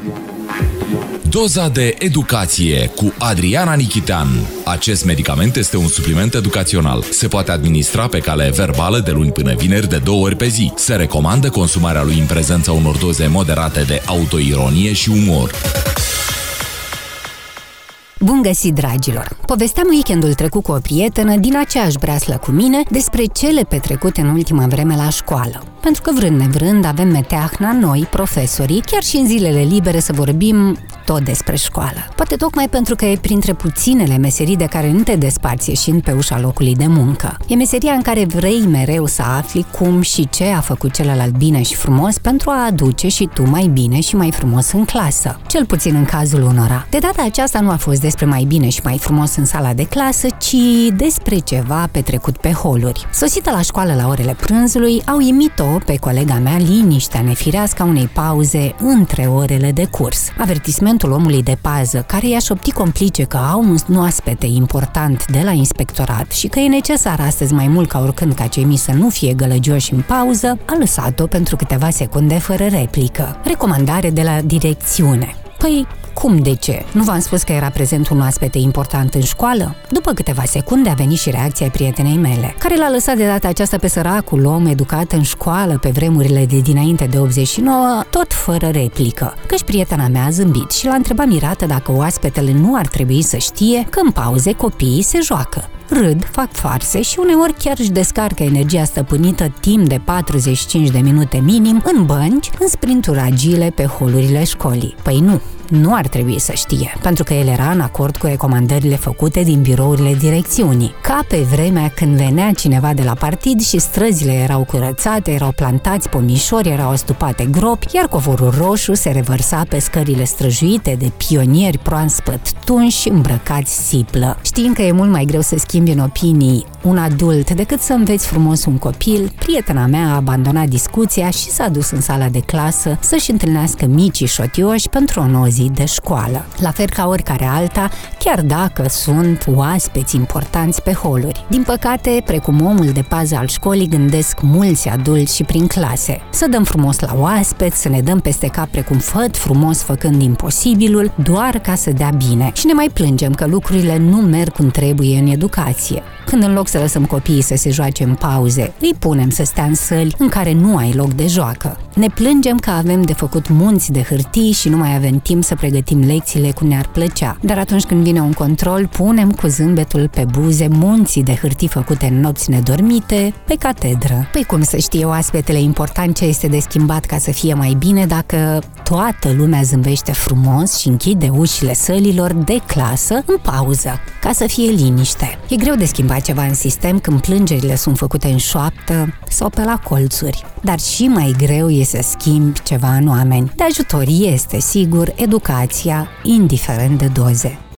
Doza de educație cu Adriana Nichitean. Acest medicament este un supliment educațional. Se poate administra pe cale verbală de luni până vineri de 2 ori pe zi. Se recomandă consumarea lui în prezența unor doze moderate de autoironie și umor. Bun găsit, dragilor! Povesteam weekendul trecut cu o prietenă din aceeași breaslă cu mine despre cele petrecute în ultima vreme la școală. Pentru că vrând nevrând avem meteahna noi, profesorii, chiar și în zilele libere să vorbim tot despre școală. Poate tocmai pentru că e printre puținele meserii de care nu te desparți ieșind pe ușa locului de muncă. E meseria în care vrei mereu să afli cum și ce a făcut celălalt bine și frumos pentru a aduce și tu mai bine și mai frumos în clasă. Cel puțin în cazul unora. De data aceasta nu a fost despre mai bine și mai frumos în sala de clasă, ci despre ceva petrecut pe holuri. Sosită la școală la orele prânzului, au imit-o pe colega mea liniștea nefirească a unei pauze între orele de curs. Avertismentul omului de pază, care i-a șoptit complice că au un oaspete important de la inspectorat și că e necesar astăzi mai mult ca oricând ca cei mici să nu fie gălăgioși în pauză, a lăsat-o pentru câteva secunde fără replică. Recomandare de la direcțiune. Păi, cum de ce? Nu v-am spus că era prezent un oaspete important în școală? După câteva secunde a venit și reacția prietenei mele, care l-a lăsat de data aceasta pe săracul om educat în școală pe vremurile de dinainte de 89, tot fără replică. Căci prietena mea a zâmbit și l-a întrebat mirată dacă oaspetele nu ar trebui să știe că în pauze copiii se joacă. Râd, fac farse și uneori chiar își descarcă energia stăpânită timp de 45 de minute minim în bănci, în sprinturi agile pe holurile școlii. Păi nu ar trebui să știe, pentru că el era în acord cu recomandările făcute din birourile direcțiunii. Ca pe vremea când venea cineva de la partid și străzile erau curățate, erau plantați pomișori, erau astupate gropi, iar covorul roșu se revărsa pe scările străjuite de pionieri proaspăt tunși îmbrăcați siplă. Știind că e mult mai greu să schimbi în opinii un adult decât să înveți frumos un copil, prietena mea a abandonat discuția și s-a dus în sala de clasă să-și întâlnească micii șotioși pentru o nouă zi de școală. La fel ca oricare alta, chiar dacă sunt oaspeți importanți pe holuri. Din păcate, precum omul de pază al școlii, gândesc mulți adulți și prin clase. Să dăm frumos la oaspeți, să ne dăm peste cap precum făt frumos făcând imposibilul, doar ca să dea bine. Și ne mai plângem că lucrurile nu merg cum trebuie în educație. Când în loc să lăsăm copiii să se joace în pauze, îi punem să stea în săli în care nu ai loc de joacă. Ne plângem că avem de făcut munți de hârtii și nu mai avem timp să pregătim lecțiile cum ne-ar plăcea. Dar atunci când vine un control, punem cu zâmbetul pe buze munții de hârtii făcute în nopți nedormite pe catedră. Păi cum să știe oaspetele important ce este de schimbat ca să fie mai bine dacă toată lumea zâmbește frumos și închide ușile sălilor de clasă în pauză, ca să fie liniște. E greu de schimbat ceva în sistem când plângerile sunt făcute în șoaptă sau pe la colțuri. Dar și mai greu e să schimbi ceva în oameni. De ajutor este, sigur, educația, indiferent de doze.